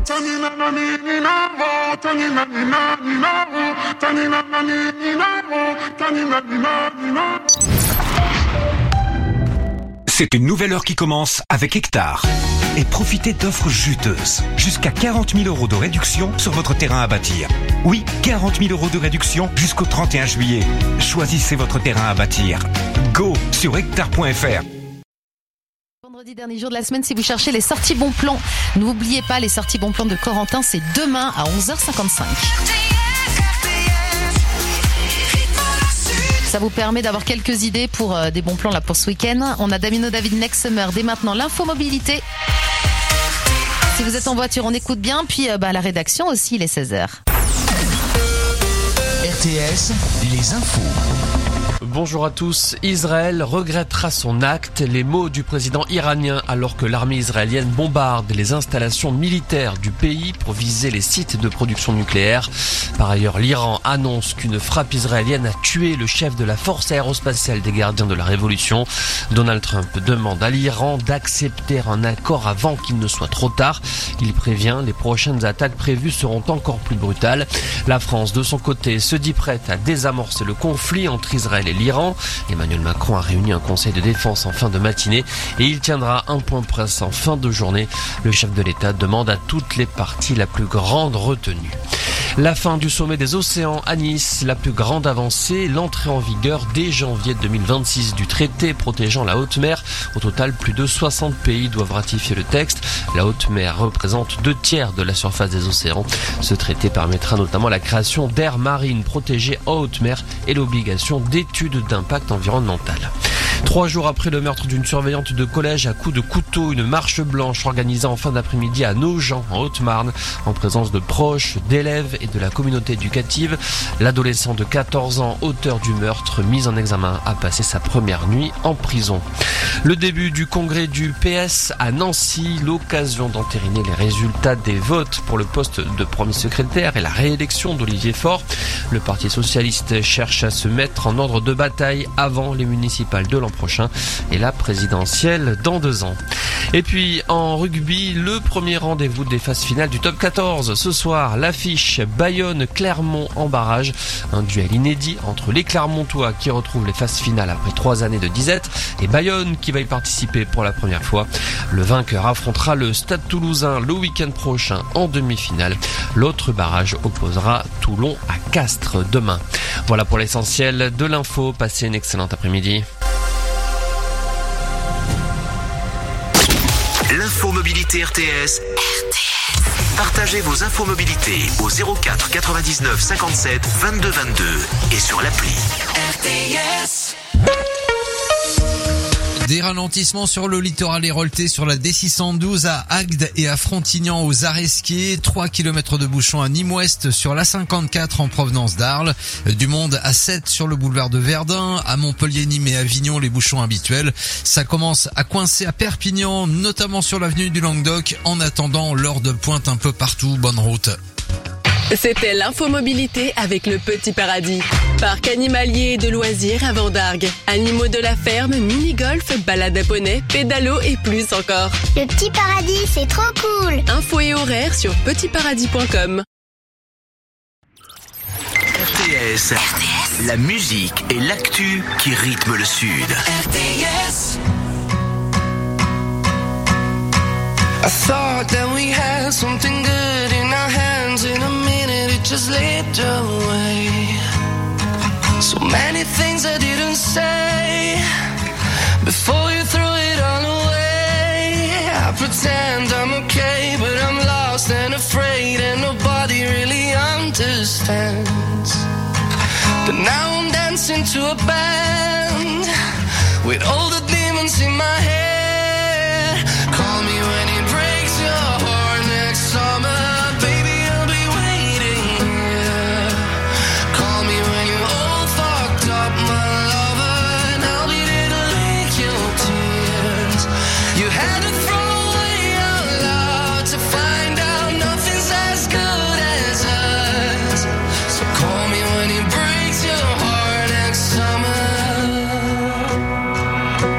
C'est une nouvelle heure qui commence avec Hectare. Et profitez d'offres juteuses. Jusqu'à 40 000 € de réduction sur votre terrain à bâtir. Oui, 40 000 € de réduction jusqu'au 31 juillet. Choisissez votre terrain à bâtir. Go sur hectare.fr. Vendredi, dernier jour de la semaine, si vous cherchez les sorties bons plans, n'oubliez pas les sorties bons plans de Corentin, c'est demain à 11h55. Ça vous permet d'avoir quelques idées pour des bons plans là pour ce week-end. On a Damino David Next Summer dès maintenant, l'info mobilité. Si vous êtes en voiture, on écoute bien. Puis la rédaction aussi, il est 16h. RTS, les infos. Bonjour à tous. Israël regrettera son acte, les mots du président iranien alors que l'armée israélienne bombarde les installations militaires du pays pour viser les sites de production nucléaire. Par ailleurs, l'Iran annonce qu'une frappe israélienne a tué le chef de la force aérospatiale des gardiens de la révolution. Donald Trump demande à l'Iran d'accepter un accord avant qu'il ne soit trop tard. Il prévient, les prochaines attaques prévues seront encore plus brutales. La France, de son côté, se dit prête à désamorcer le conflit entre Israël et l'Iran. Emmanuel Macron a réuni un conseil de défense en fin de matinée et il tiendra un point presse en fin de journée. Le chef de l'État demande à toutes les parties la plus grande retenue. La fin du sommet des océans à Nice, la plus grande avancée, l'entrée en vigueur dès janvier 2026 du traité protégeant la haute mer. Au total, plus de 60 pays doivent ratifier le texte. La haute mer représente 2/3 de la surface des océans. Ce traité permettra notamment la création d'aires marines protégées en haute mer et l'obligation d'études d'impact environnemental. 3 jours après le meurtre d'une surveillante de collège à coups de couteau, une marche blanche organisée en fin d'après-midi à Nogent, en Haute-Marne, en présence de proches, d'élèves et de la communauté éducative. L'adolescent de 14 ans, auteur du meurtre, mis en examen, a passé sa première nuit en prison. Le début du congrès du PS à Nancy, l'occasion d'entériner les résultats des votes pour le poste de premier secrétaire et la réélection d'Olivier Faure. Le Parti socialiste cherche à se mettre en ordre de bataille avant les municipales de l'an prochain et la présidentielle dans 2 ans. Et puis en rugby, le premier rendez-vous des phases finales du top 14. Ce soir, l'affiche Bayonne-Clermont en barrage. Un duel inédit entre les Clermontois qui retrouvent les phases finales après 3 années de disette et Bayonne qui va y participer pour la première fois. Le vainqueur affrontera le Stade Toulousain le week-end prochain en demi-finale. L'autre barrage opposera Toulon à Castres demain. Voilà pour l'essentiel de l'info. Passez une excellente après-midi. L'info mobilité RTS. Partagez vos infos mobilité au 04 99 57 22 22 et sur l'appli RTS. Des ralentissements sur le littoral hérolté sur la D612 à Agde et à Frontignan aux Aresquiers. 3 km de bouchons à Nîmes-Ouest sur la 54 en provenance d'Arles. Du monde à 7 sur le boulevard de Verdun. À Montpellier, Nîmes et Avignon, les bouchons habituels. Ça commence à coincer à Perpignan, notamment sur l'avenue du Languedoc. En attendant, l'heure de pointe un peu partout. Bonne route. C'était l'infomobilité avec le Petit Paradis. Parc animalier et de loisirs à Vendargues. Animaux de la ferme, mini-golf, balade à poney, pédalo et plus encore. Le Petit Paradis, c'est trop cool. Infos et horaires sur petitparadis.com. RTS, la musique et l'actu qui rythment le Sud. RTS. I thought that we had something good in our hands. In a minute it just slipped away. So many things I didn't say before you threw it all away. I pretend I'm okay, but I'm lost and afraid, and nobody really understands. But now I'm dancing to a band with all the demons in my head. Call me when it breaks your heart next summer, baby, I'll be waiting here. Call me when you're all fucked up, my lover, and I'll be there to lick your tears. You had to throw away our love to find out nothing's as good as us. So call me when it breaks your heart next summer.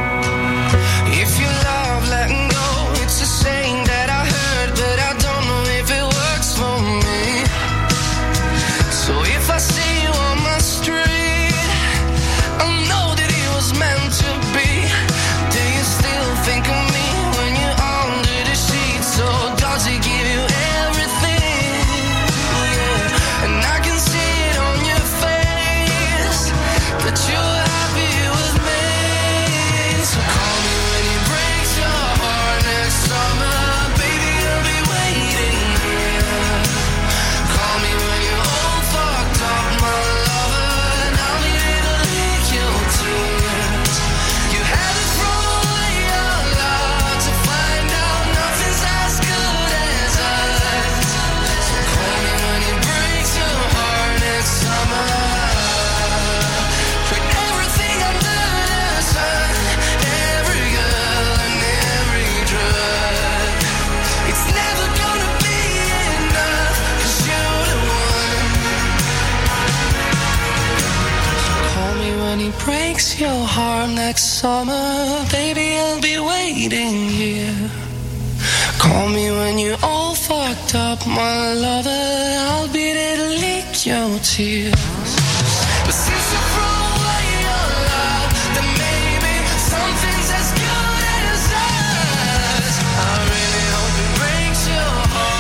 your heart next summer, baby, I'll be waiting here. Call me when you're all fucked up, my lover, I'll be there to lick your tears. But since you throw away your love, then maybe something's as good as us. I really hope it breaks your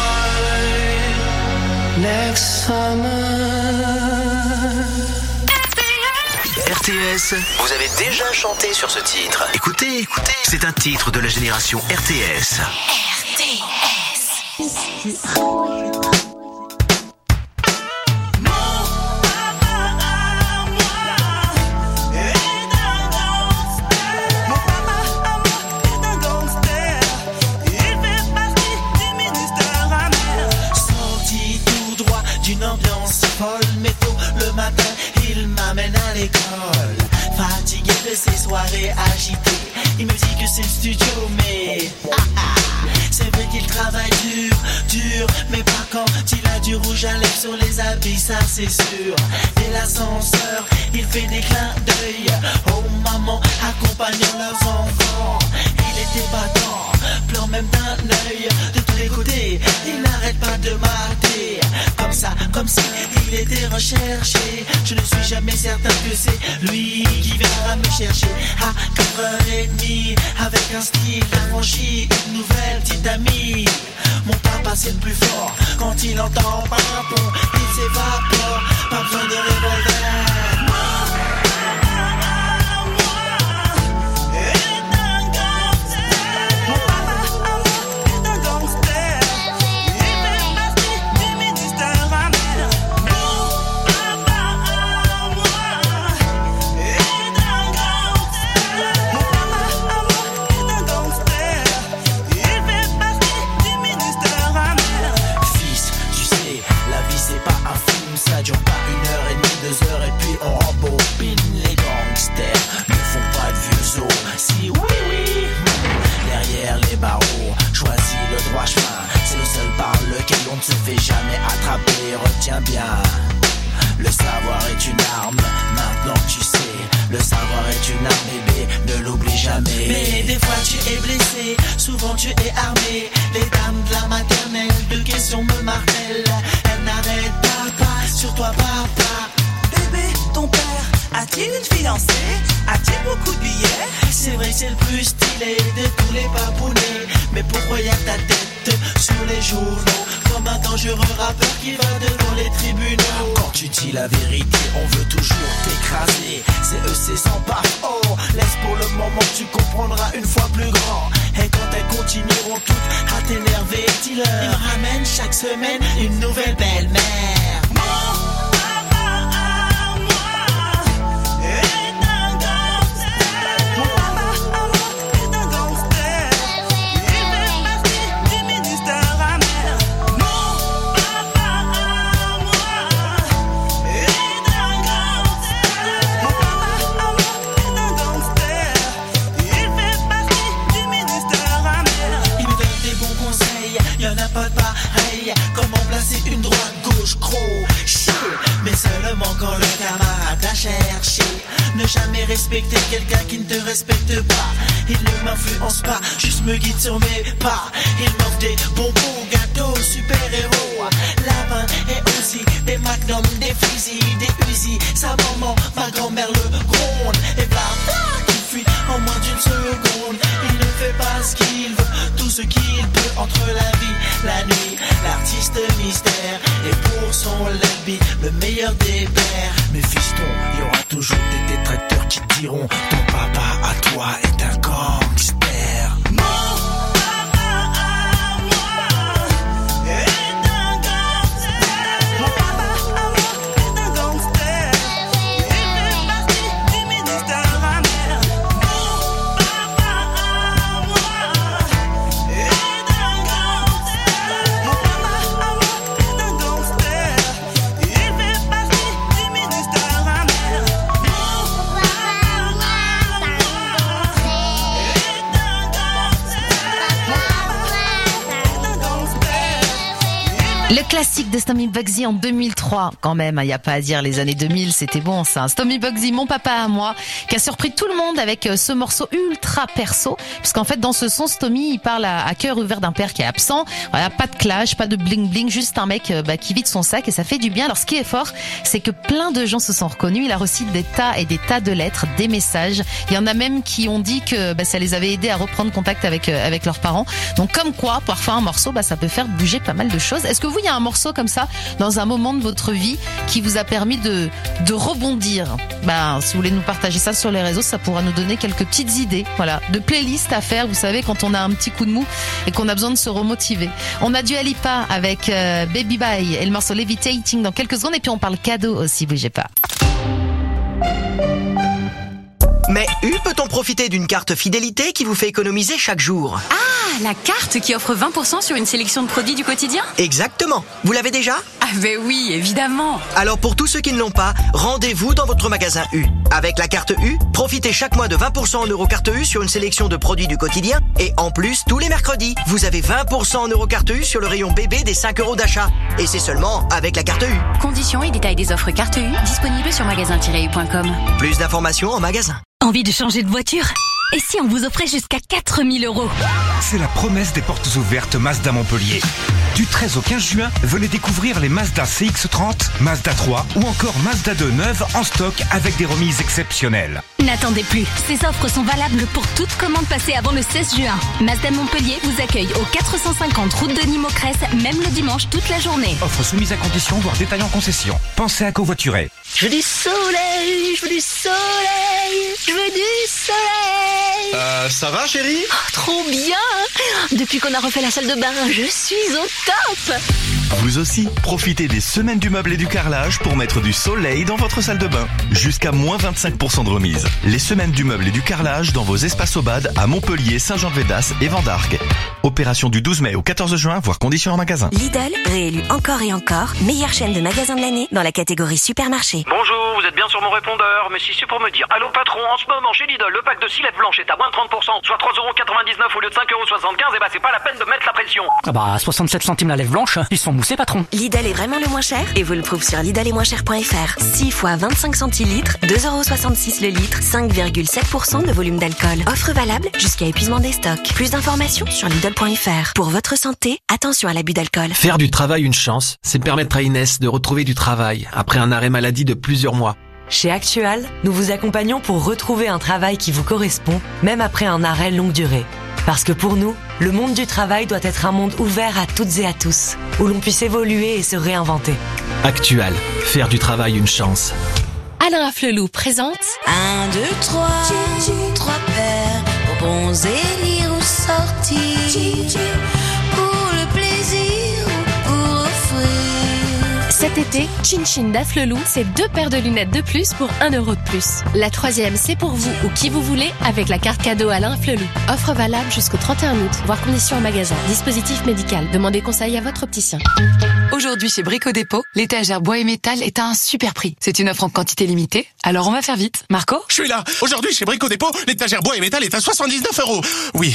heart next summer. RTS, vous avez déjà chanté sur ce titre. Écoutez, c'est un titre de la génération RTS. Sorti tout droit d'une ambiance folle, mais tôt le matin, il m'amène à l'école. Fatigué de ces soirées agitées, il me dit que c'est le studio, mais c'est vrai qu'il travaille dur, mais pas quand il a du rouge à lèvres sur les habits, ça c'est sûr. Dès l'ascenseur, il fait des clins d'œil aux mamans accompagnant leurs enfants. Il était battant, pleure même d'un œil. De tous les côtés, il n'arrête pas de mater. Comme ça, comme si il était recherché. Je ne suis jamais certain que c'est lui qui viendra me chercher. À 4h30, avec un style affranchi, une nouvelle petite amie. Mon papa c'est le plus fort. Quand il entend pimpon, il s'évapore. Pas besoin de revolver. Ça dure pas 1h30, 2h et puis on rembobine. Les gangsters ne font pas de vieux os. Si oui, derrière les barreaux, choisis le droit chemin. C'est le seul par lequel on ne se fait jamais attraper. Retiens bien, le savoir est une arme. Maintenant tu sais, le savoir est une arme, bébé, ne l'oublie jamais. Mais des fois tu es blessé, souvent tu es armé. Les dames de la maternelle, de questions me martèlent. Elles n'arrêtent pas sur toi, papa. Bébé, ton père a-t-il une fiancée? A-t-il beaucoup de billets? C'est vrai, c'est le plus stylé de tous les papounets. Mais pourquoi y'a ta tête sur les journaux comme un dangereux rappeur qui va devant les tribunaux? Quand tu dis la vérité, on veut toujours t'écraser. C'est sans part. Oh, laisse pour le moment, tu comprendras une fois plus grand. Et quand elles continueront toutes à t'énerver, dis-leur, il me ramène chaque semaine une nouvelle belle-mère. Y'en a pas de pareil. Comment placer une droite, gauche, crochet? Mais seulement quand le camarade a cherché. Ne jamais respecter quelqu'un qui ne te respecte pas. Il ne m'influence pas, juste me guide sur mes pas. Il m'offre des bonbons, gâteaux, super-héros. Lapin et aussi des magnums, des fusils, des Uzi. Sa maman, ma grand-mère le gronde. Et bla qui fuit en moins d'une seconde. Il ne fait pas ce qu'il veut, tout ce qu'il peut entre la vie, la nuit, l'artiste mystère. Et pour son lundi, le meilleur des pères. Mais fiston, il y aura toujours des détracteurs qui diront ton papa à toi est un gangster. Le classique de Stomy Bugsy en 2003, quand même, il n'y a pas à dire, les années 2000, c'était bon ça. Stomy Bugsy, mon papa à moi, qui a surpris tout le monde avec ce morceau ultra perso, puisqu'en fait dans ce son, Stomy il parle à cœur ouvert d'un père qui est absent. Voilà, pas de clash, pas de bling bling, juste un mec qui vide son sac et ça fait du bien. Alors ce qui est fort, c'est que plein de gens se sont reconnus. Il a reçu des tas et des tas de lettres, des messages. Il y en a même qui ont dit que ça les avait aidés à reprendre contact avec leurs parents. Donc comme quoi, parfois un morceau, ça peut faire bouger pas mal de choses. Est-ce que vous, il y a un morceau comme ça dans un moment de votre vie qui vous a permis de rebondir? Si vous voulez nous partager ça sur les réseaux, ça pourra nous donner quelques petites idées, voilà, de playlists à faire. Vous savez, quand on a un petit coup de mou et qu'on a besoin de se remotiver. On a Dua Lipa avec Baby Bye et le morceau Levitating dans quelques secondes, et puis on parle cadeau aussi, bougez pas. Mais peut-on profiter d'une carte fidélité qui vous fait économiser chaque jour? Ah, la carte qui offre 20% sur une sélection de produits du quotidien? Exactement. Vous l'avez déjà? Ah ben oui, évidemment. Alors pour tous ceux qui ne l'ont pas, rendez-vous dans votre magasin U. Avec la carte U, profitez chaque mois de 20% en Eurocarte U sur une sélection de produits du quotidien. Et en plus, tous les mercredis, vous avez 20% en Eurocarte U sur le rayon bébé des 5 € d'achat. Et c'est seulement avec la carte U. Conditions et détails des offres carte U disponibles sur magasin-u.com. Plus d'informations en magasin. Envie de changer de voiture? Et si on vous offrait jusqu'à 4 000 €? C'est la promesse des portes ouvertes Mazda Montpellier. Du 13 au 15 juin, venez découvrir les Mazda CX-30, Mazda 3 ou encore Mazda 2 neuves en stock avec des remises exceptionnelles. N'attendez plus, ces offres sont valables pour toute commande passée avant le 16 juin. Mazda Montpellier vous accueille au 450 route de Nîmes-Cresse, même le dimanche toute la journée. Offre soumise à condition, voire détail en concession. Pensez à covoiturer. Je veux du soleil, je veux du soleil, je veux du soleil. Ça va chérie? Trop bien. Depuis qu'on a refait la salle de bain, je suis au top. Vous aussi, profitez des semaines du meuble et du carrelage pour mettre du soleil dans votre salle de bain. Jusqu'à moins 25% de remise. Les semaines du meuble et du carrelage dans vos espaces au bad à Montpellier, Saint-Jean-de-Védas et Vendargues. Opération du 12 mai au 14 juin, voire conditions en magasin. Lidl, réélu encore et encore, meilleure chaîne de magasins de l'année dans la catégorie supermarché. Bonjour, vous êtes bien sur mon répondeur, mais si c'est pour me dire allô patron, en ce moment chez Lidl, le pack de 6 lettres blanches est à moins de 30%, soit 3,99 € au lieu de 5,75 €, et c'est pas la peine de mettre la pression. 67 centimes la lèvre blanche, ils sont moussés patron. Lidl est vraiment le moins cher et vous le prouve sur lidletmoincher.fr. 6 fois 25 centilitres, 2,66 € le litre, 5,7% de volume d'alcool. Offre valable jusqu'à épuisement des stocks. Plus d'informations sur lidl.fr. Pour votre santé, attention à l'abus d'alcool. Faire du travail une chance, c'est permettre à Inès de retrouver du travail après un arrêt maladie de plusieurs mois. Chez Actual, nous vous accompagnons pour retrouver un travail qui vous correspond, même après un arrêt longue durée. Parce que pour nous, le monde du travail doit être un monde ouvert à toutes et à tous, où l'on puisse évoluer et se réinventer. Actual, faire du travail une chance. Alain Afflelou présente 1, 2, 3, 3 paires, bons élire ou sortir, pour le plaisir ou pour offrir. Cet été, Chin Chin d'Afflelou, c'est 2 paires de lunettes de plus pour 1 € de plus. La 3e, c'est pour vous ou qui vous voulez avec la carte cadeau Alain Afflelou. Offre valable jusqu'au 31 août, voire conditions en magasin. Dispositif médical. Demandez conseil à votre opticien. Aujourd'hui chez Brico Dépôt, l'étagère bois et métal est à un super prix. C'est une offre en quantité limitée, alors on va faire vite. Marco? Je suis là. Aujourd'hui chez Brico Dépôt, l'étagère bois et métal est à 79 €. Oui,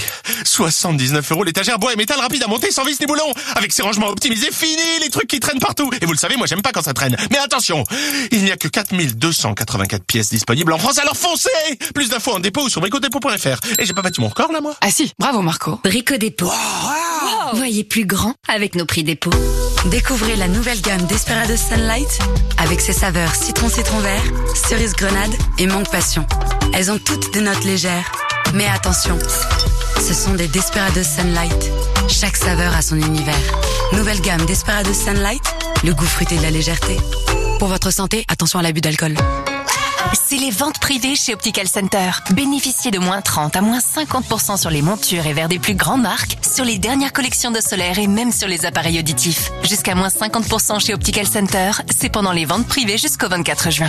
79 € l'étagère bois et métal rapide à monter sans vis ni boulon. Avec ses rangements optimisés, fini les trucs qui traînent partout. Et vous le savez, moi j'aime pas quand ça traîne. Mais attention, il n'y a que 4284 pièces disponibles en France, alors foncez! Plus d'infos en dépôt ou sur bricodépôt.fr. Et j'ai pas battu mon record là, moi? Ah si, bravo Marco. Brico Dépôt. Wow. Voyez plus grand avec nos prix dépôt. Découvrez la nouvelle gamme Desperados Sunlight avec ses saveurs citron vert, cerise grenade et mangue passion. Elles ont toutes des notes légères. Mais attention, ce sont des Desperados Sunlight. Chaque saveur a son univers. Nouvelle gamme Desperados Sunlight, le goût fruité de la légèreté. Pour votre santé, attention à l'abus d'alcool. C'est les ventes privées chez Optical Center. Bénéficiez de moins 30 à moins 50% sur les montures et verres des plus grandes marques, sur les dernières collections de solaire et même sur les appareils auditifs. Jusqu'à moins 50% chez Optical Center, c'est pendant les ventes privées jusqu'au 24 juin.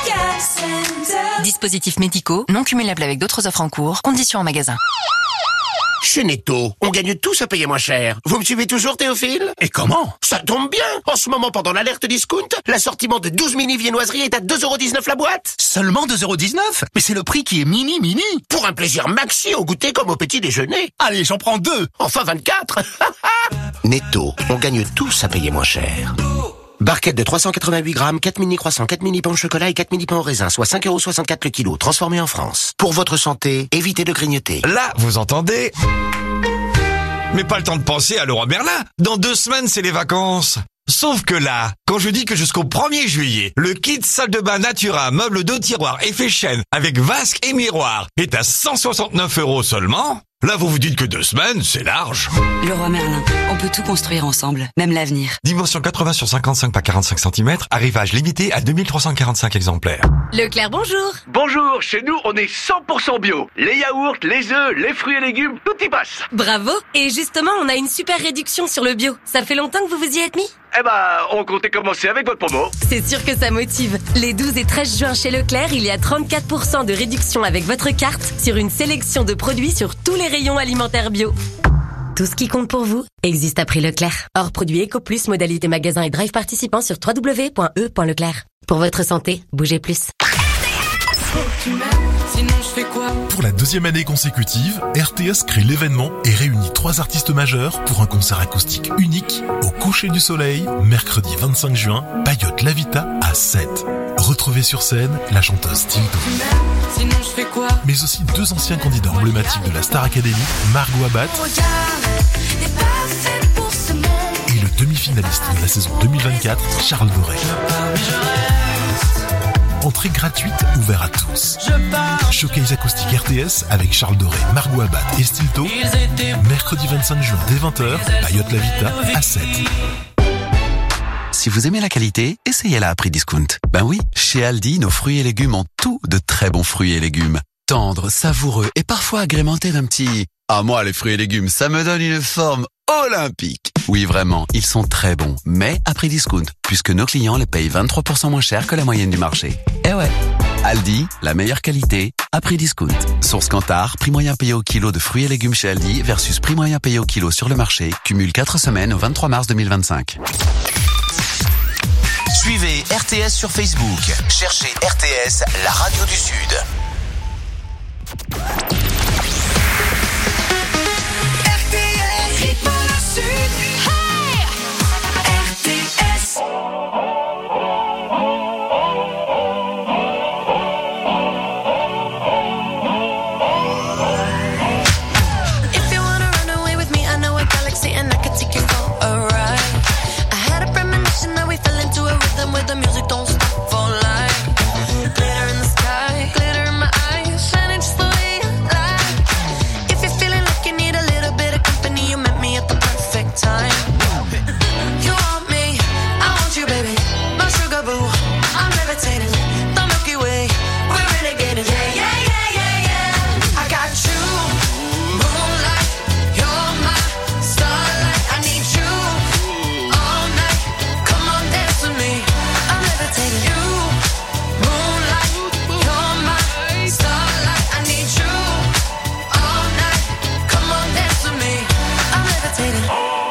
Dispositifs médicaux, non cumulables avec d'autres offres en cours, conditions en magasin. Chez Netto, on gagne tous à payer moins cher. Vous me suivez toujours, Théophile? Et comment? Ça tombe bien. En ce moment, pendant l'alerte discount, l'assortiment de 12 mini viennoiseries est à 2,19 € la boîte. Seulement 2,19 €? Mais c'est le prix qui est mini. Pour un plaisir maxi au goûter comme au petit déjeuner. Allez, j'en prends 2. Enfin 24. Netto, on gagne tous à payer moins cher. Barquette de 388 grammes, 4 mini croissants, 4 mini pains au chocolat et 4 mini pains au raisin, soit 5,64€ le kilo, transformé en France. Pour votre santé, évitez de grignoter. Là, vous entendez? Mais pas le temps de penser à Leroy Merlin. Dans 2 semaines, c'est les vacances. Sauf que là, quand je dis que jusqu'au 1er juillet, le kit salle de bain Natura, meuble 2 tiroirs, effet chaîne, avec vasque et miroir, est à 169€ seulement, là vous vous dites que 2 semaines, c'est large. Leroy Merlin, on peut tout construire ensemble, même l'avenir. Dimension 80 sur 55 par 45 cm, arrivage limité à 2345 exemplaires. Leclerc, bonjour. Bonjour, chez nous on est 100% bio. Les yaourts, les œufs, les fruits et légumes, tout y passe. Bravo. Et justement, on a une super réduction sur le bio. Ça fait longtemps que vous vous y êtes mis? Eh ben, on comptait commencer avec votre promo. C'est sûr que ça motive. Les 12 et 13 juin chez Leclerc, il y a 34% de réduction avec votre carte sur une sélection de produits sur tous les rayons alimentaires bio. Tout ce qui compte pour vous existe à prix Leclerc. Hors produit Eco Plus, modalité magasin et drive participant sur www.e.leclerc. Pour votre santé, bougez plus. Pour la 2e année consécutive, RTS crée l'événement et réunit 3 artistes majeurs pour un concert acoustique unique au coucher du soleil, mercredi 25 juin, Payotte Lavita à 7. Retrouvez sur scène la chanteuse Tilto. Mais aussi 2 anciens candidats emblématiques de la Star Academy, Margot Abbat et le demi-finaliste de la saison 2024, Charles Doré. Entrée gratuite, ouvert à tous. Showcase acoustique RTS avec Charles Doré, Margot Abbat et Stilto. Mercredi 25 juin dès 20h, Payotte Lavita à 7. Si vous aimez la qualité, essayez-la à prix discount. Ben oui, chez Aldi, nos fruits et légumes ont tout de très bons fruits et légumes. Tendres, savoureux et parfois agrémentés d'un petit... Ah moi, les fruits et légumes, ça me donne une forme olympique. Oui, vraiment, ils sont très bons, mais à prix discount, puisque nos clients les payent 23% moins cher que la moyenne du marché. Eh ouais, Aldi, la meilleure qualité, à prix discount. Source Kantar, prix moyen payé au kilo de fruits et légumes chez Aldi versus prix moyen payé au kilo sur le marché, cumule 4 semaines au 23 mars 2025. Suivez RTS sur Facebook. Cherchez RTS, la radio du Sud. RTS, rythme le Sud. Hey! RTS. If you wanna run away with me, I know a galaxy and I can take you for a ride. I had a premonition that we fell into a rhythm where the music don't stop for life. Glitter in the sky, glitter in my eyes, shining just the way you like. If you're feeling like you need a little bit of company, you met me at the perfect time. You want me, I want you, baby. My sugar boo, I'm levitating. The Milky Way, we're renegading. Yeah, yeah, yeah, yeah, yeah. I got you, moonlight. You're my starlight. I need you all night. Come on, dance with me. I'm levitating. You, moonlight. You're my starlight. I need you all night. Come on, dance with me. I'm levitating.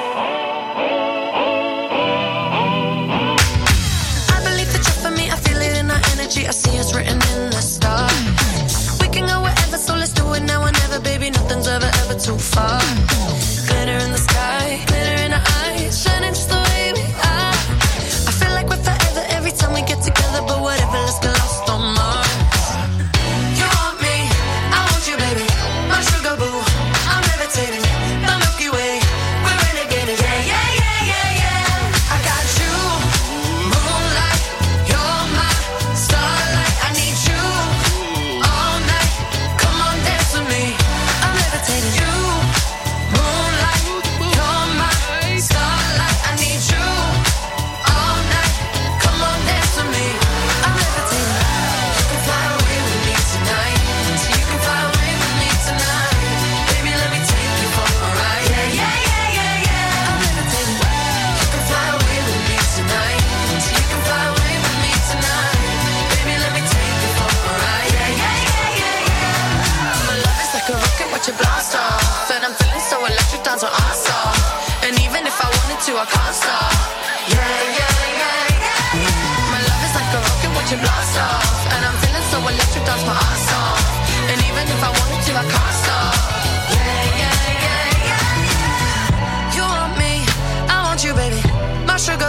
I believe that you're for me. I feel it in our energy. I see us written in the stars. We can go wherever, so let's do it now or never, baby. Nothing's ever, ever too far. Glitter in the sky, glitter in our eyes, shining just the way we are. I feel like we're forever every time we get together, but whatever, let's get lost on Mars. You want me, I want you, baby. My sugar boo, I'm levitating. The Milky Way, we're renegading. Yeah, yeah, yeah, yeah, yeah. I got you, moonlight. You're my starlight. I need you all night. Come on, dance with me. I'm levitating. You, moonlight. You're my starlight. I need you all night. Come on, dance with me. I'm levitating. You can fly away with me tonight. You can fly away with me tonight. Baby, let me take you for a ride. Yeah, yeah, yeah, yeah, yeah. I'm levitating. You can fly away with me tonight. You can fly away with me tonight. Baby, let me take you for a ride. Yeah, yeah, yeah, yeah, yeah. My love is like a rocket, watch it blast off. And I'm feeling so electric, dance on off. And even if I wanted to, I can't stop. Yeah, yeah, yeah, yeah. My love is like a rocket, watch it blast off. And I'm feeling so electric, dance my ass off. And even if I wanted to, I can't stop. Yeah, yeah, yeah, yeah. You want me,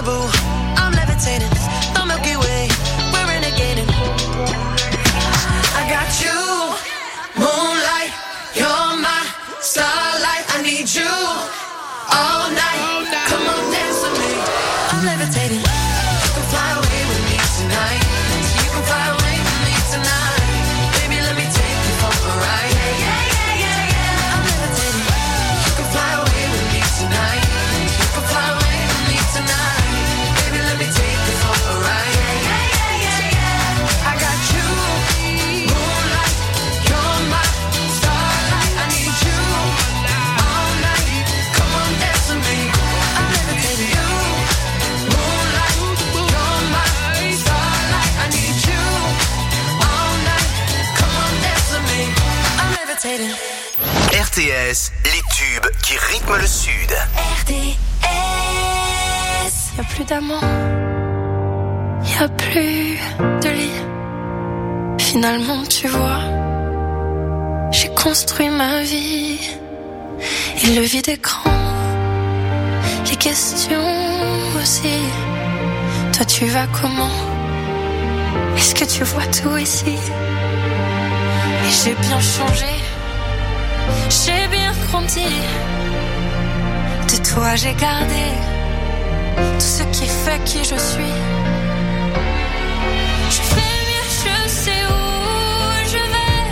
Malibu. I'm levitating, the Milky Way, we're renegading. I got you, moonlight, you're my starlight. I need you all night. Come on, dance with me. I'm levitating. You can fly away with me tonight. You can fly away with me tonight. Baby, let me take you for a ride. I'm levitating. You can fly away with me tonight. You can fly away with me tonight. Baby, let me take you for a ride. I got you, moonlight, you're my starlight. I need you all night. Come on, dance with me. I'm levitating. You, moonlight, you're my starlight. I need you all night. Come on, dance with me. I'm levitating. RTS, les tubes qui rythment le Sud. RDS. Y'a plus d'amant, y'a plus de lit. Finalement, tu vois, j'ai construit ma vie. Et le vide écran, les questions aussi. Toi, tu vas comment? Est-ce que tu vois tout ici? Et j'ai bien changé, j'ai bien grandi. De toi, j'ai gardé tout ce qui fait qui je suis. Je fais mieux, je sais où je vais.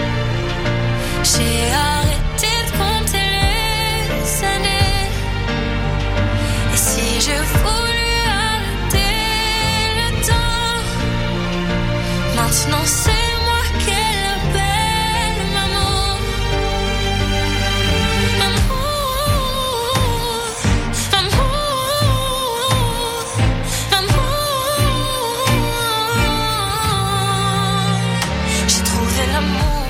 J'ai arrêté de compter les années. Et si je voulais arrêter le temps, maintenant c'est moi qu'elle appelle maman. J'ai trouvé l'amour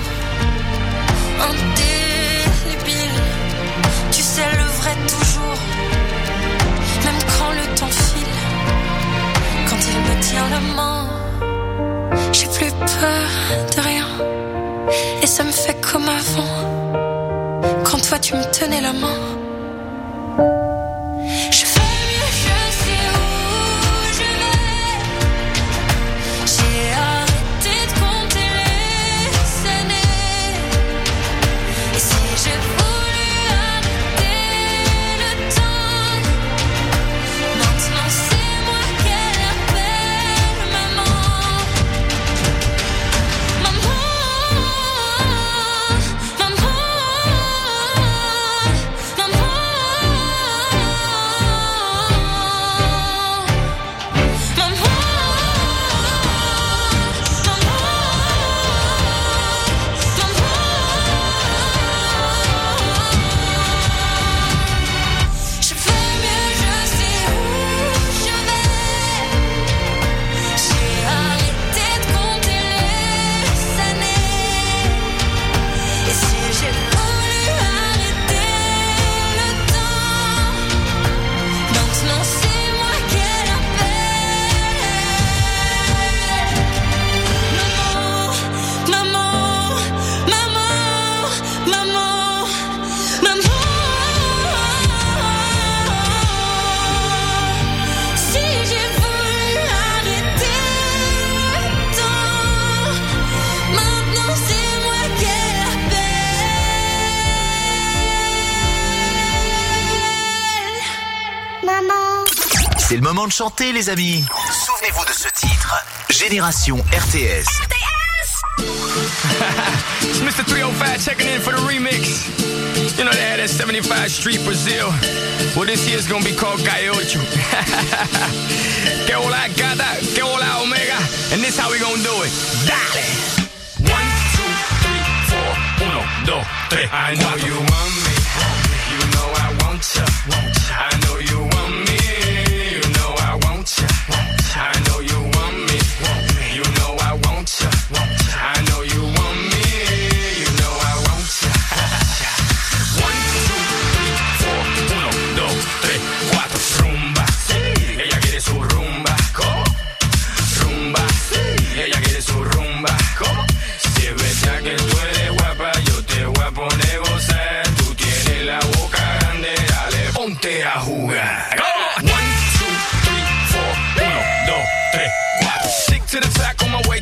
indélébile. Tu sais le vrai toujours, même quand le temps file. Quand il me tient la main, j'ai plus peur de rien. Et ça me fait comme avant, quand toi tu me tenais la main. Je fais mieux, je sais où je vais. J'ai arrêté de compter les années. Et si j'ai voulu arrêter le temps, maintenant c'est moi qu'elle appelle maman. Maman, maman, maman. Je fais mieux, je sais où je vais. J'ai arrêté de compter les années. Et si j'ai voulu arrêter le temps, maintenant c'est moi qu'elle appelle. Maman, maman, maman, maman, maman. Si j'ai voulu arrêter le temps, maintenant c'est moi qu'elle appelle. Maman. C'est le moment de chanter, les amis. Souvenez-vous de ce titre. Génération RTS. It's Mr. 305 checking in for the remix. You know they had that 75 Street Brazil. Well, this year's gonna be called Gallo Ocho. Que hola gata, que hola omega. And this how we gonna do it. Dale! 1, 2, 3, 4, 1, 2, 3. I know you want me. You know I want ya. I know you want me. You know I want ya. I know you want me. You know I want ya. I know you want me. You know I want ya. 1, 2, 3, 4, 1, 2, 3, 4. Rumba. Ella quiere su rumba. Rumba. Ella quiere su rumba. Si es verdad que tú eres guapa, yo te voy a poner gozar. Tú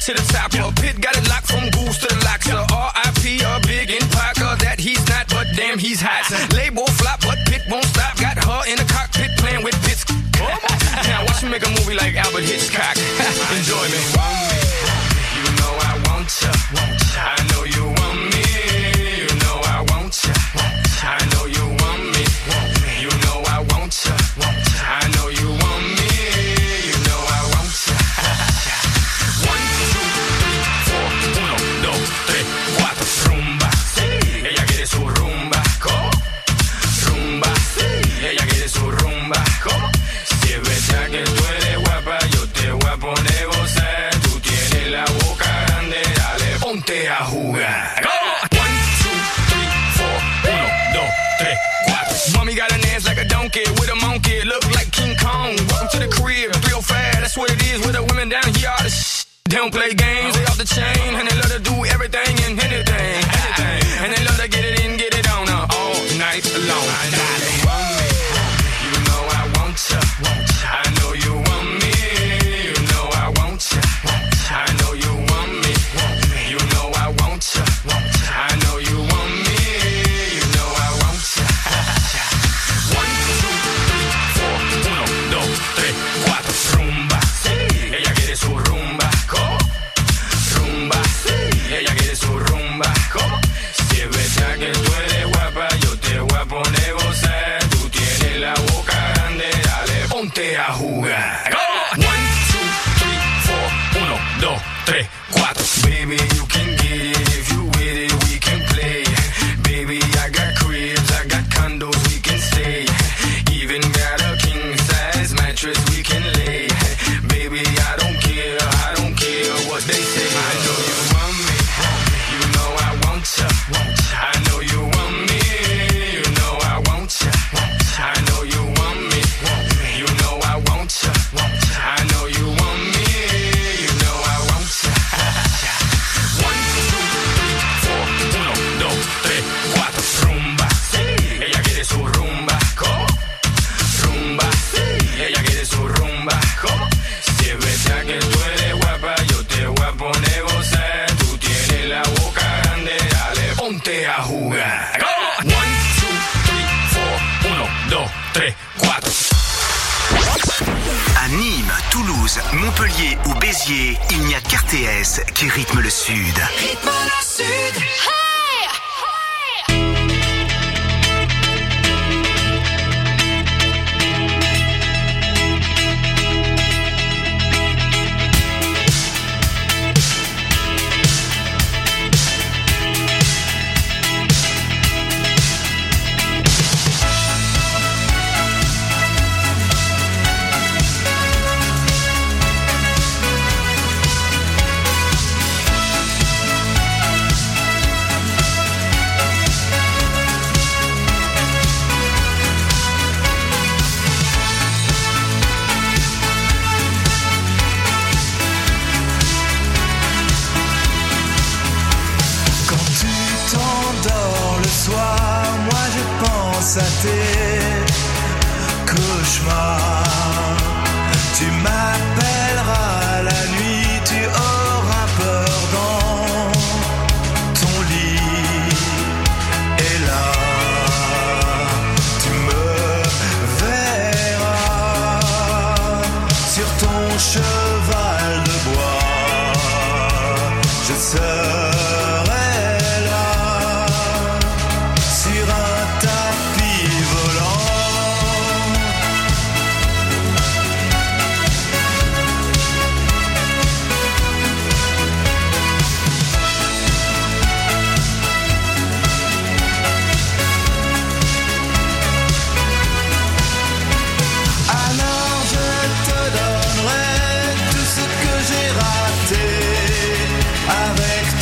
to the top. Pit got it locked from goose to the locks. R.I.P. a big in Parker that he's not, but damn he's hot. Label flop, but Pit won't stop. Got her in the cockpit playing with bits. Now watch me make a movie like Albert Hitchcock. Enjoy me. You know I want ya. I know you want me. You know I want ya. I know you want me. You know I want ya. I know you want me. You know I want ya. 1, 2, 3, 4. 1, 2, 3, 4. Rumba. Ella quiere su rumba. ¿Cómo? Rumba. Ella quiere su rumba. ¿Cómo? Si es verdad que tú eres guapa, yo te voy a poner gozar. Tú tienes la boca grande, dale, ponte a jugar. 1, 2, 3, 4. 1, 2, 3, 4. Mommy got an ass like a donkey with a monkey. Look like King Kong. Welcome to the crib, 305. That's what it is with the women down here. All the they don't play games, they off the chain, and they love to do everything and anything. And they love to get it in, get it on all night long. You know I want ya. I know you want me. You know I want ya. I know you want me. You know I want ya. I know you want me. You know I want ya. 1, 2, 3, 4. 1, 2, 3, 4. Rumba. Ella quiere su rumba. ¿Cómo? Rumba. Ella quiere su rumba. ¿Cómo? Si es verdad que tú eres guapa, yo te voy a poner gozar. Tú tienes la boca grande, dale, ponte a jugar. 1, 2, 3, 4. 1, 2, 3, 4. Baby, you can get it if you with it, we can play. Baby, I got cribs, I got condos, we can stay. Even got a king size mattress we can lay. Baby, I don't care what they say. I know you want me, you know I want ya. I know you want me, you know I want ya. I know you want me, you know I want ya. I know you want me, you know I want ya. 1, 2, 3, 4. 1, 2, 3, 4. Rumba. Ella quiere su rumba. ¿Cómo? Rumba. Ella quiere su rumba. ¿Cómo? Si es verdad que tú eres guapa, yo te voy a poner gozar. Tú tienes la boca grande, dale, ponte a jugar. 1, 2, 3, 4. 1, 2, 3, 4. À Nîmes, Toulouse, Montpellier ou Béziers, il n'y a qu'RTS qui rythme le Sud. Rythme le Sud. À tes cauchemars, tu m'appelleras la nuit, tu auras peur dans ton lit, et là tu me verras sur ton cheval de bois, je serai là sur un tapis volant. Alors je te donnerai tout ce que j'ai raté avec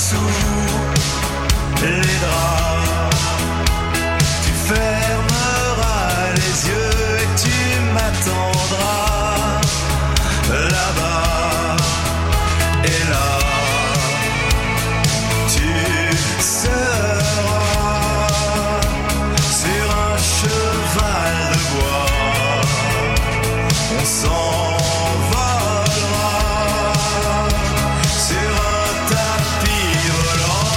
sous les draps. Tu fermeras les yeux et tu m'attendras là-bas. Et là, tu seras sur un cheval de bois. On s'envolera sur un tapis volant.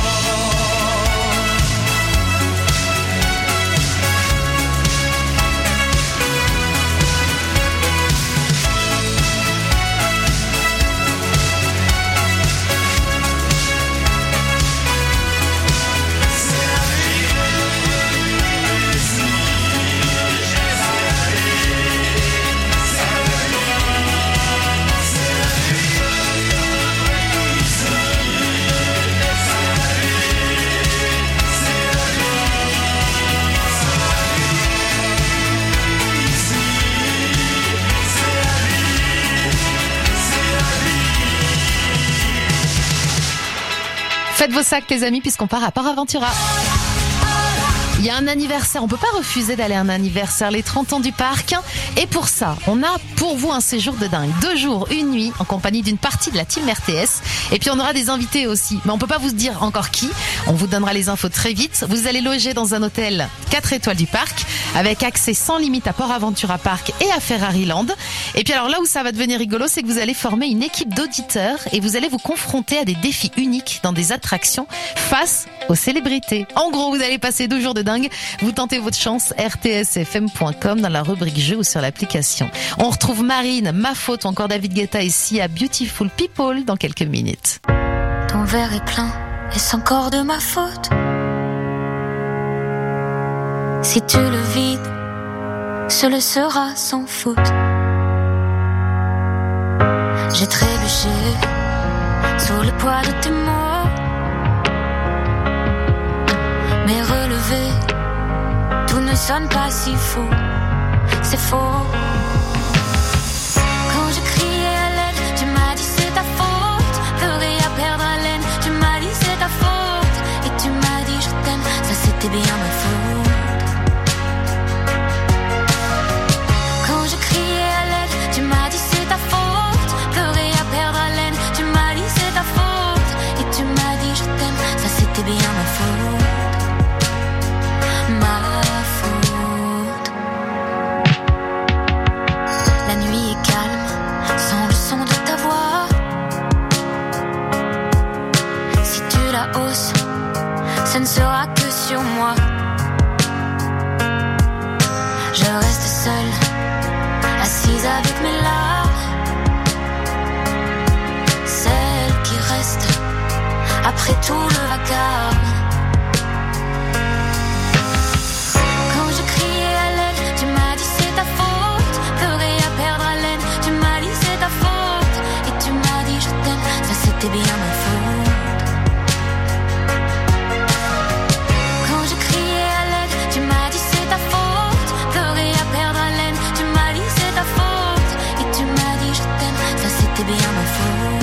Faites vos sacs les amis puisqu'on part à Port Aventura. Il y a un anniversaire, on peut pas refuser d'aller à un anniversaire, les 30 ans du parc. Et pour ça, on a pour vous un séjour de dingue. 2 jours, 1 nuit, en compagnie d'une partie de la team RTS. Et puis on aura des invités aussi. Mais on peut pas vous dire encore qui. On vous donnera les infos très vite. Vous allez loger dans un hôtel 4 étoiles du parc, avec accès sans limite à Port Aventura Park et à Ferrari Land. Et puis alors là où ça va devenir rigolo, c'est que vous allez former une équipe d'auditeurs et vous allez vous confronter à des défis uniques dans des attractions face aux célébrités. En gros, vous allez passer 2 jours de dingue. Vous tentez votre chance, rtsfm.com dans la rubrique jeux ou sur l'application. On retrouve Marine, Ma Faute ou encore David Guetta ici à Beautiful People dans quelques minutes. Ton verre est plein, est-ce encore de ma faute? Si tu le vides, ce le sera sans faute. J'ai trébuché sous le poids de tes mots, mais relevé, tout ne sonne pas si faux. C'est faux. Quand je criais à l'aide, tu m'as dit c'est ta faute. Pleurer à perdre haleine, tu m'as dit c'est ta faute. Et tu m'as dit je t'aime, ça c'était bien ma faute. Quand je criais à l'aide, tu m'as dit c'est ta faute. Pleurer à perdre haleine, tu m'as dit c'est ta faute. Et tu m'as dit je t'aime, ça c'était bien ma faute. Ma faute. La nuit est calme, sans le son de ta voix. Si tu la hausses, ce ne sera que sur moi. Je reste seule, assise avec mes larmes, celle qui reste après tout le vacarme. Quand je criais à l'aide, tu m'as dit c'est ta faute. Pleurer à perdre haleine, tu m'as dit c'est ta faute. Et tu m'as dit je t'aime, ça c'était bien ma faute. Quand je criais à l'aide, tu m'as dit c'est ta faute. Pleurer à perdre haleine, tu m'as dit c'est ta faute. Et tu m'as dit je t'aime, ça c'était bien ma faute.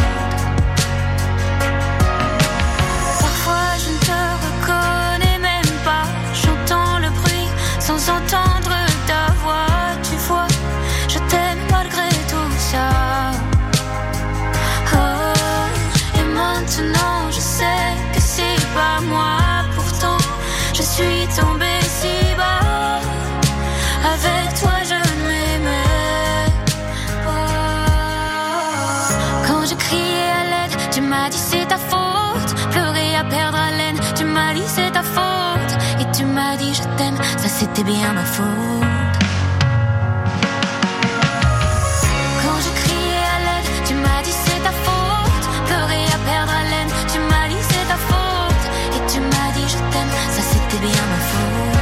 Parfois je ne te reconnais même pas. J'entends le bruit sans entendre ta voix. Tu vois, je t'aime malgré tout ça. Oh, et maintenant je sais que c'est pas moi. Pourtant je suis tombée si bas. Avec toi je ne m'aimais pas. Quand je criais à l'aide, tu m'as dit c'est ta faute. Pleurer à perdre haleine, tu m'as dit c'est ta faute. Et tu m'as dit je t'aime, ça c'était bien ma faute. Quand je criais à l'aide, tu m'as dit c'est ta faute. Pleurer à perdre haleine, tu m'as dit c'est ta faute. Et tu m'as dit je t'aime, ça c'était bien ma faute.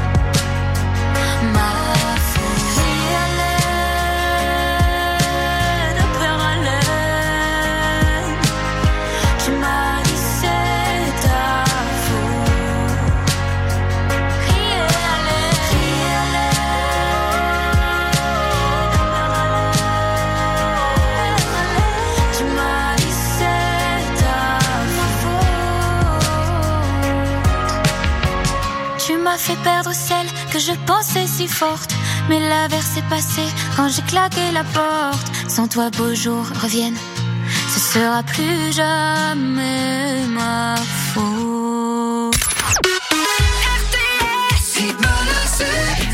Ma faute. Crier à l'aide, à perdre haleine, tu m'as dit c'est ta faute. Crier à l'aide, m'a fait perdre celle que je pensais si forte. Mais l'averse est passée quand j'ai claqué la porte. Sans toi, beaux jours reviennent, ce sera plus jamais ma faute. RTS, il menace.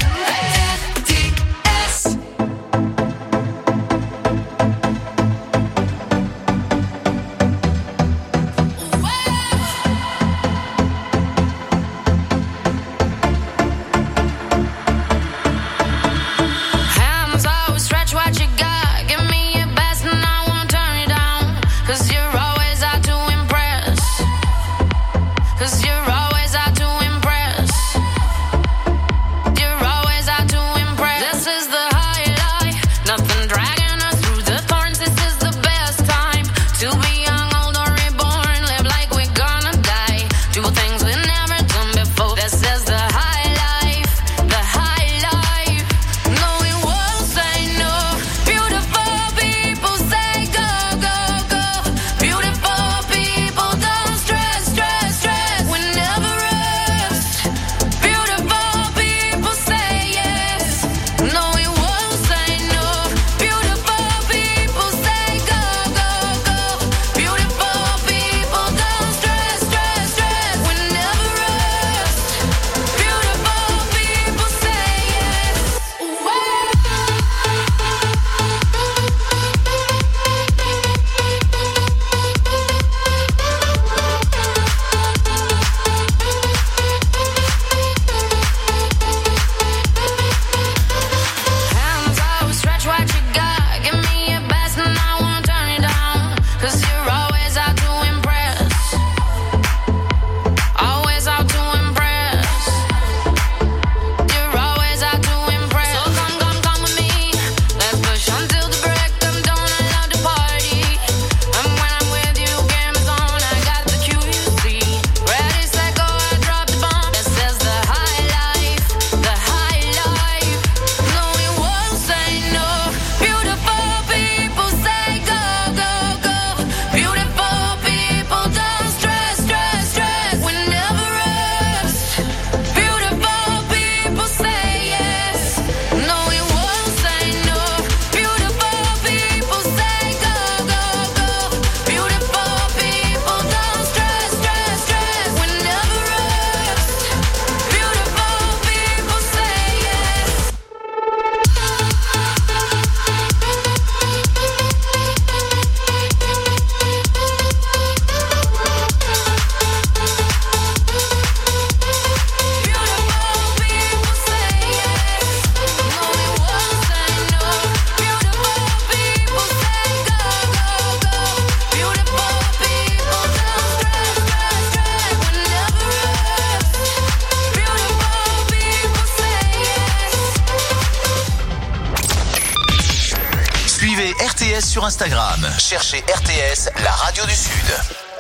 RTS sur Instagram. Cherchez RTS, la radio du Sud.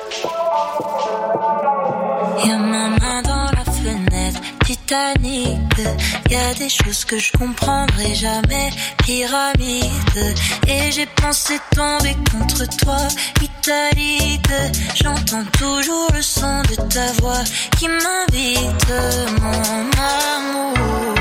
Y'a ma main dans la fenêtre, Titanic. Y'a des choses que je comprendrai jamais, pyramide. Et j'ai pensé tomber contre toi, italique. J'entends toujours le son de ta voix qui m'invite, mon amour.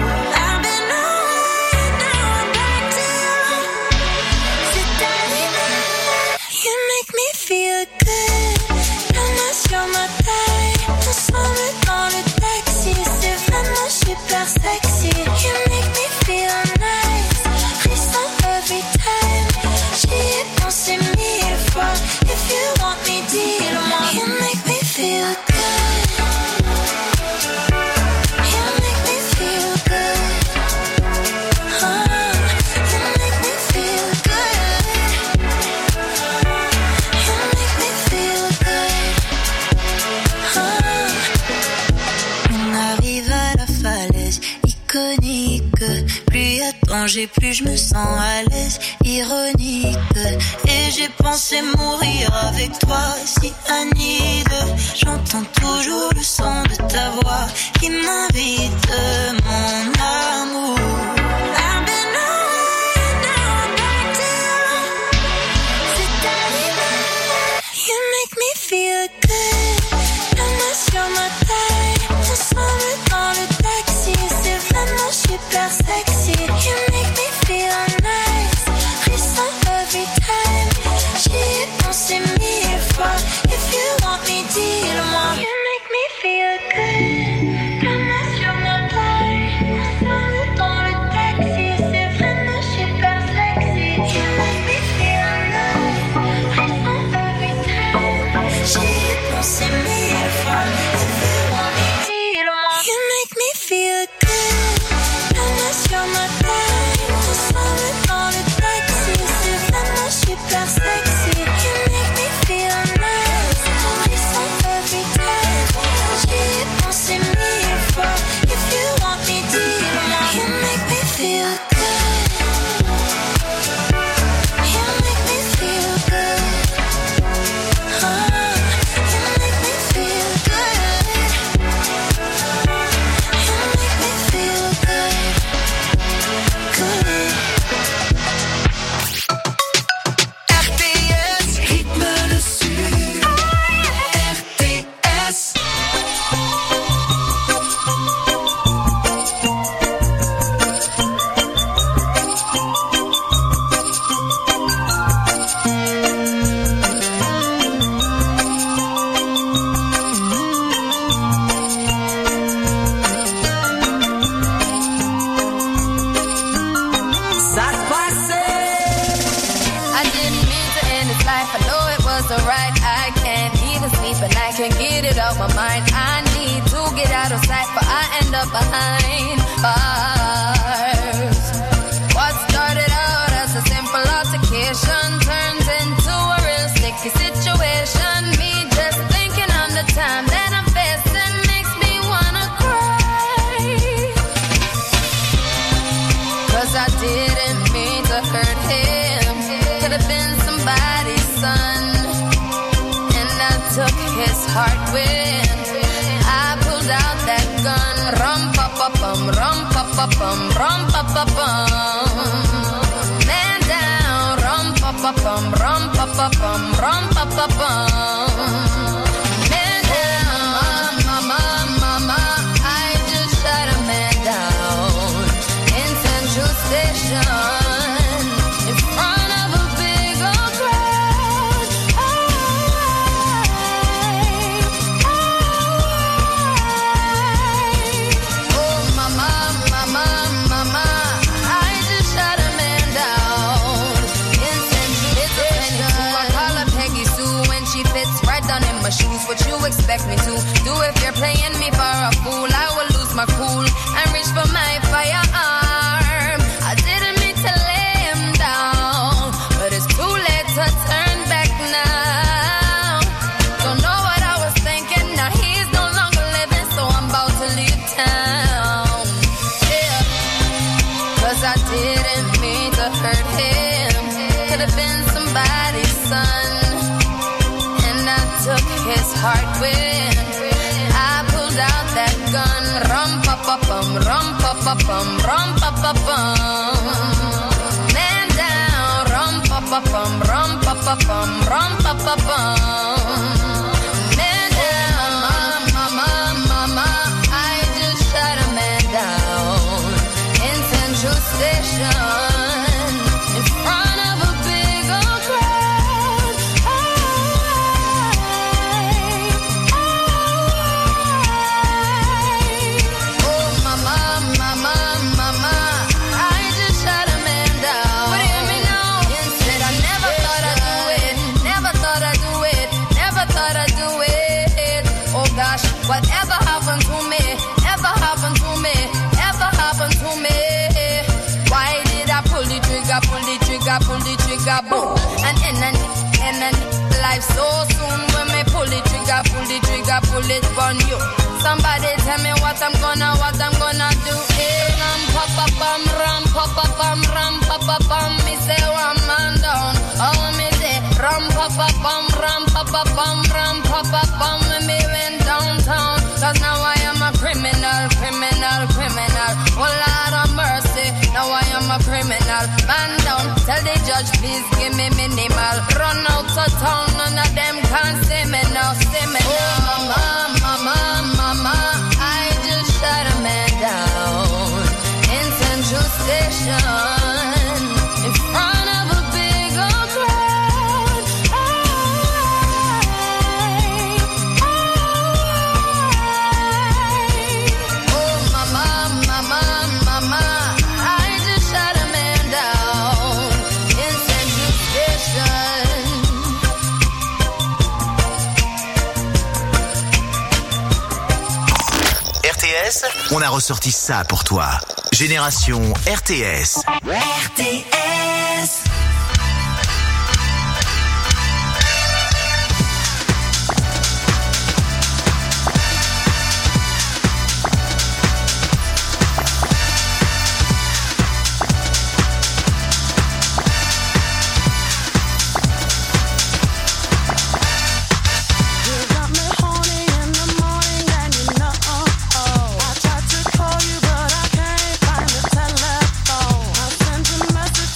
Feel good, la main sur ma taille, ensemble dans le taxi, c'est vraiment super sexy. You make me feel nice, frisson every time. J'y ai pensé 1000 fois, if you want me, dis-le-moi. You make me feel good, you make me feel good, you make me feel good. Plus y a danger, plus je me sens à l'aise, ironique. Et j'ai pensé mourir avec toi, si Anide. J'entends toujours le son de ta voix qui m'invite, mon amour. I've been away, now I'm back to you. C'est arrivé, you make me feel good. La main sur ma taille, ensemble dans le taille. was alright. I can't even sleep and I can't get it off my mind. I need to get out of sight, but I end up behind bars. What started out as a simple altercation turns into a real sticky situation. Me just thinking on the time that I'm facing makes me wanna cry. 'Cause I didn't mean to hurt him. Could have been somebody's son, and I took his heart when I pulled out that gun. Rum pa pa bum, rum pa pa bum, rum pa pa bum. Man down, rum pa pa bum, rum pa pa bum, rum pa pa bum. Man down, mama, mama, I just shot a man down in Central Station. Shoes, what you expect me to do if you're playing me for a fool? I will lose my cool and reach for my firearm. I didn't mean to lay him down, but it's too late to turn back now. Don't know what I was thinking, now he's no longer living, so I'm about to leave town. Yeah, 'cause I didn't mean to hurt him. Could have been somebody's son, took his heart when I pulled out that gun. Rum pa pa bum, rum pa pa bum, rum pa pa bum. Man down, rum pa pa bum, rum pa pa bum, rum pa pa bum. Man down, mama, mama, I just shot a man down in Central Station. Whatever happened to me, ever happened to me, ever happened to me. Why did I pull the trigger, pull the trigger, pull the trigger, boom? And life so soon when me pull the trigger, pull it on you. Somebody tell me what I'm gonna do. Ram pa pa bum, ram pa pa bum, ram pa pa bum. Me say one man down, oh me say ram pa pa bum, ram pa pa bum, ram pa pa bum. Me went downtown, 'cause now I am a criminal. Oh Lord of mercy, now I am a criminal. Man down, tell the judge please give me minimal. Run out of town, none of them can see me now, Oh mama, mama, I just shot a man down in Central Station in front of a big old crowd. Oh mama, mama, mama, I just shot a man down in Central Station. RTS, on a ressorti ça pour toi. Génération RTS. RTS. Message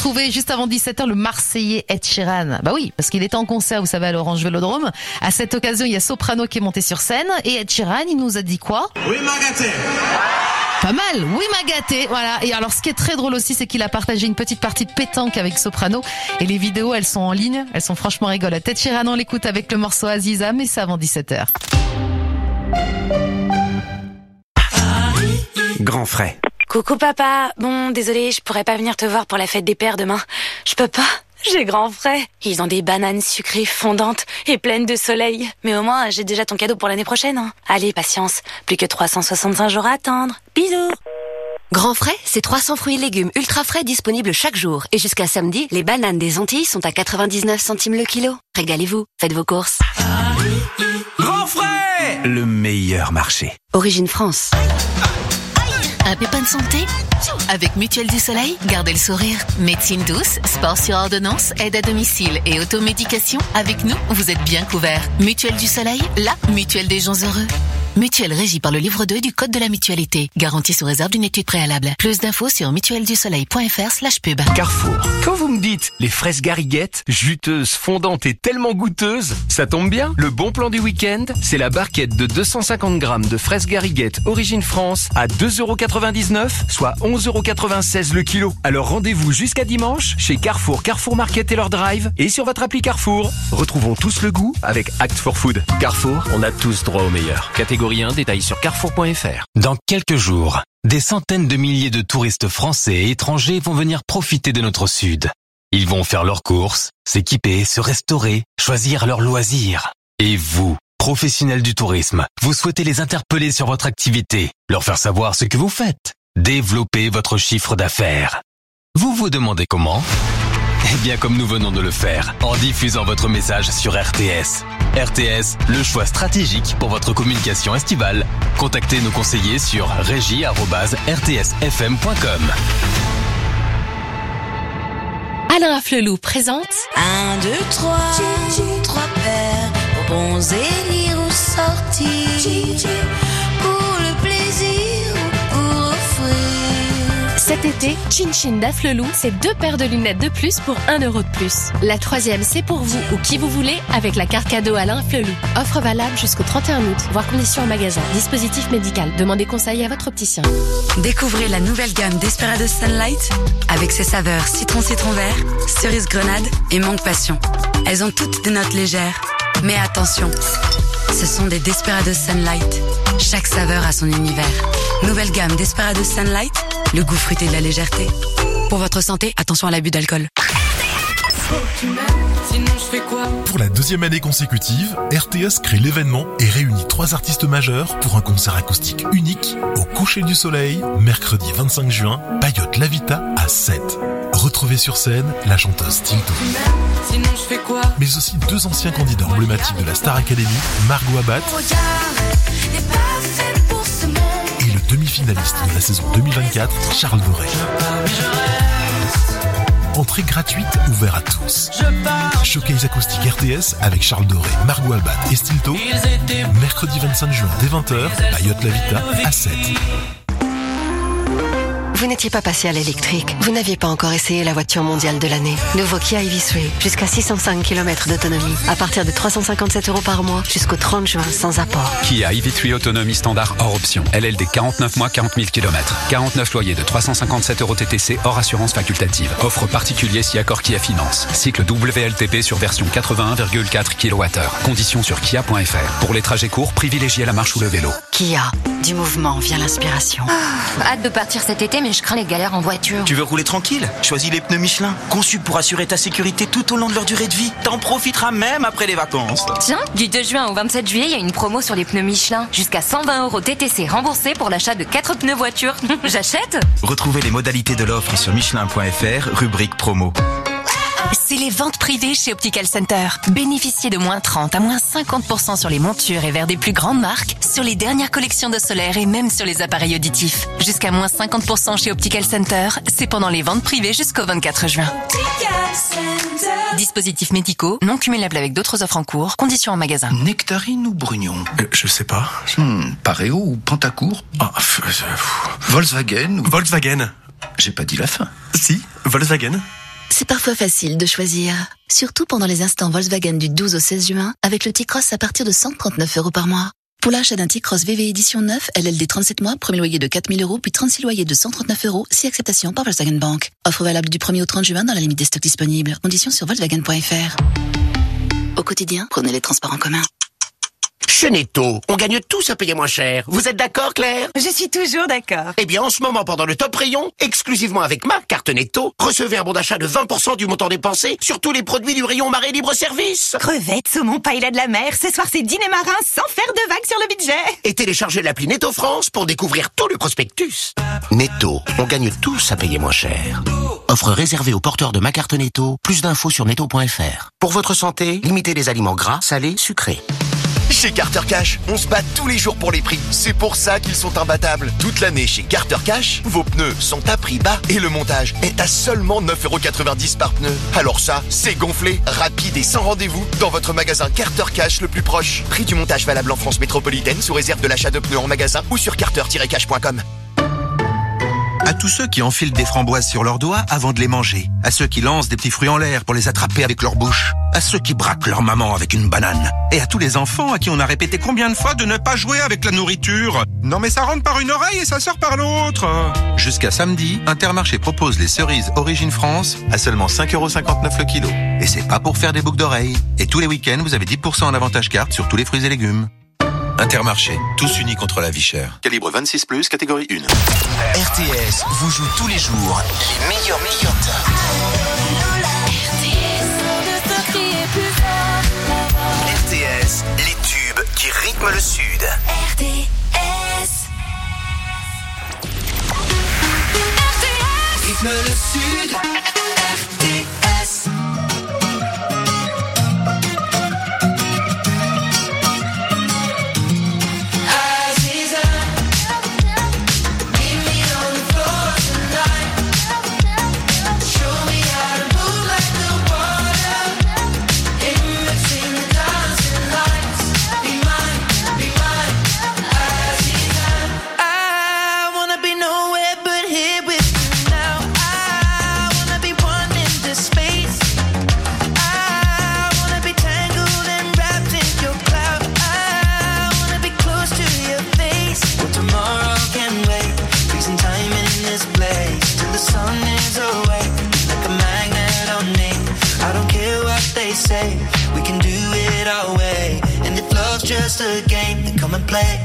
retrouver juste avant 17h le Marseillais Ed Sheeran. Bah oui, parce qu'il était en concert, vous savez, à l'Orange Vélodrome. À cette occasion, il y a Soprano qui est monté sur scène. Et Ed Sheeran, il nous a dit quoi? Oui, m'a gâté. Pas mal, oui m'a gâté, voilà. Et alors ce qui est très drôle aussi, c'est qu'il a partagé une petite partie de pétanque avec Soprano. Et les vidéos, elles sont en ligne, elles sont franchement rigolotes. Ed Sheeran, on l'écoute avec le morceau Aziza, mais c'est avant 17h. Grand frais. Coucou papa, bon désolé, je pourrais pas venir te voir pour la fête des pères demain. Je peux pas, j'ai grand frais. Ils ont des bananes sucrées fondantes et pleines de soleil. Mais au moins j'ai déjà ton cadeau pour l'année prochaine. Hein. Allez, patience, plus que 365 jours à attendre. Bisous. Grand frais, c'est 300 fruits et légumes ultra frais disponibles chaque jour. Et jusqu'à samedi, les bananes des Antilles sont à 99 centimes le kilo. Régalez-vous, faites vos courses. Grand frais, le meilleur marché. Origine France. Un pépin de santé? Avec Mutuelle du Soleil, gardez le sourire. Médecine douce, sport sur ordonnance, aide à domicile et automédication. Avec nous, vous êtes bien couverts. Mutuelle du Soleil, la mutuelle des gens heureux. Mutuelle régie par le livre 2 du Code de la mutualité. Garantie sous réserve d'une étude préalable. Plus d'infos sur mutuelledusoleil.fr/pub. Carrefour. Quand vous me dites les fraises Gariguette, juteuses, fondantes et tellement goûteuses, ça tombe bien. Le bon plan du week-end, c'est la barquette de 250 grammes de fraises Gariguette Origine France à 2,99€, soit 11,96€ le kilo. Alors rendez-vous jusqu'à dimanche chez Carrefour, Carrefour Market et leur drive et sur votre appli Carrefour. Retrouvons tous le goût avec Act for Food. Carrefour, on a tous droit au meilleur. Catégorie 1, détails sur carrefour.fr. Dans quelques jours, des centaines de milliers de touristes français et étrangers vont venir profiter de notre sud. Ils vont faire leurs courses, s'équiper, se restaurer, choisir leurs loisirs. Et vous, professionnels du tourisme, vous souhaitez les interpeller sur votre activité, leur faire savoir ce que vous faites, développer votre chiffre d'affaires. Vous vous demandez comment ? Eh bien, comme nous venons de le faire, en diffusant votre message sur RTS. RTS, le choix stratégique pour votre communication estivale. Contactez nos conseillers sur régie@rtsfm.com. Alain Afflelou présente 1, 2, 3, 3 paires aux bons élire ou sortir. Pour le plaisir ou pour offrir. Cet été, Chin Chin d'Afflelou, c'est 2 paires de lunettes de plus pour 1 euro de plus. La troisième, c'est pour vous ou qui vous voulez avec la carte cadeau Alain Afflelou. Offre valable jusqu'au 31 août. Voir conditions en magasin. Dispositif médical. Demandez conseil à votre opticien. Découvrez la nouvelle gamme Desperados Sunlight avec ses saveurs citron vert, cerise grenade et mangue passion. Elles ont toutes des notes légères. Mais attention, ce sont des Desperados Sunlight. Chaque saveur a son univers. Nouvelle gamme Desperados Sunlight, le goût fruité de la légèreté. Pour votre santé, attention à l'abus d'alcool. Pour la deuxième année consécutive, RTS crée l'événement et réunit 3 artistes majeurs pour un concert acoustique unique au coucher du soleil, mercredi 25 juin, Payotte Lavita à 7. Retrouvez sur scène la chanteuse Tilto. Mais aussi 2 anciens candidats emblématiques de la Star Academy, Margot Abat et le demi-finaliste de la saison 2024, Charles Doré. Entrée gratuite, ouverte à tous. Showcase acoustique RTS avec Charles Doré, Margot Albat et Stilto. Mercredi 25 juin dès 20h, Payotte Lavita à 7. Vous n'étiez pas passé à l'électrique. Vous n'aviez pas encore essayé la voiture mondiale de l'année. Nouveau Kia EV3, jusqu'à 605 km d'autonomie. À partir de 357 € par mois, jusqu'au 30 juin, sans apport. Kia EV3 autonomie standard hors option. LLD 49 mois, 40 000 km. 49 loyers de 357 € TTC hors assurance facultative. Offre particulier si accord Kia Finance. Cycle WLTP sur version 81,4 kWh. Conditions sur kia.fr. Pour les trajets courts, privilégiez la marche ou le vélo. Kia, du mouvement vient l'inspiration. Hâte de partir cet été, mais je crains les galères en voiture. Tu veux rouler tranquille? Choisis les pneus Michelin, conçus pour assurer ta sécurité tout au long de leur durée de vie. T'en profiteras même après les vacances. Tiens, du 2 juin au 27 juillet, il y a une promo sur les pneus Michelin. Jusqu'à 120 € TTC remboursés pour l'achat de 4 pneus voiture. J'achète? Retrouvez les modalités de l'offre sur michelin.fr, rubrique promo. C'est les ventes privées chez Optical Center. Bénéficiez de moins 30 à moins 50% sur les montures et verres des plus grandes marques, sur les dernières collections de solaire et même sur les appareils auditifs. Jusqu'à moins 50% chez Optical Center, c'est pendant les ventes privées jusqu'au 24 juin. Dispositifs médicaux, non cumulables avec d'autres offres en cours, conditions en magasin. Nectarine ou Brugnon? Je sais pas. Pareo ou Pantacourt? Volkswagen ou... Volkswagen. J'ai pas dit la fin. Si, Volkswagen. C'est parfois facile de choisir. Surtout pendant les instants Volkswagen du 12 au 16 juin, avec le T-Cross à partir de 139 € par mois. Pour l'achat d'un T-Cross VV édition 9, LLD 37 mois, premier loyer de 4 000 €, puis 36 loyers de 139 €, si acceptation par Volkswagen Bank. Offre valable du 1er au 30 juin dans la limite des stocks disponibles. Conditions sur Volkswagen.fr. Au quotidien, prenez les transports en commun. Chez Netto, on gagne tous à payer moins cher. Vous êtes d'accord, Claire? Je suis toujours d'accord. Eh bien, en ce moment, pendant le top rayon, exclusivement avec ma carte Netto, recevez un bon d'achat de 20% du montant dépensé sur tous les produits du rayon marée libre-service. Crevettes, saumon, paella de la mer, ce soir c'est dîner marin sans faire de vagues sur le budget. Et téléchargez l'appli Netto France pour découvrir tout le prospectus. Netto, on gagne tous à payer moins cher. Offre réservée aux porteurs de ma carte Netto. Plus d'infos sur netto.fr. Pour votre santé, limitez les aliments gras, salés, sucrés. Chez Carter Cash, on se bat tous les jours pour les prix. C'est pour ça qu'ils sont imbattables. Toute l'année chez Carter Cash, vos pneus sont à prix bas et le montage est à seulement 9,90 € par pneu. Alors ça, c'est gonflé, rapide et sans rendez-vous dans votre magasin Carter Cash le plus proche. Prix du montage valable en France métropolitaine sous réserve de l'achat de pneus en magasin ou sur carter-cash.com. À tous ceux qui enfilent des framboises sur leurs doigts avant de les manger. À ceux qui lancent des petits fruits en l'air pour les attraper avec leur bouche. À ceux qui braquent leur maman avec une banane. Et à tous les enfants à qui on a répété combien de fois de ne pas jouer avec la nourriture. Non mais ça rentre par une oreille et ça sort par l'autre. Jusqu'à samedi, Intermarché propose les cerises Origine France à seulement 5,59 € le kilo. Et c'est pas pour faire des boucles d'oreilles. Et tous les week-ends, vous avez 10% en avantage carte sur tous les fruits et légumes. Intermarché, tous unis contre la vie chère. Calibre 26+, catégorie 1. RTS vous joue tous les jours les meilleurs tops. RTS, les tubes qui rythment le Sud. RTS. Rythme le Sud. RTS. Say we can do it our way, and if love's just a game, then come and play.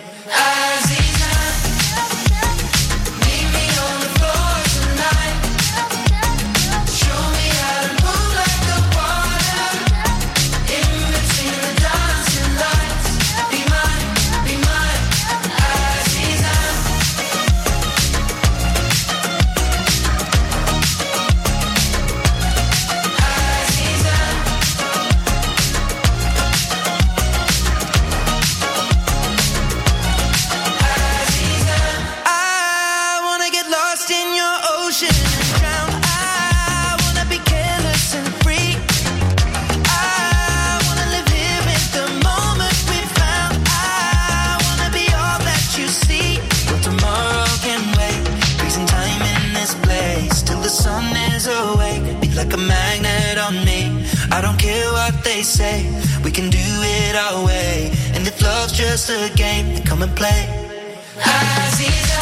Say we can do it our way, and if love's just a game, then come and play. Aziza.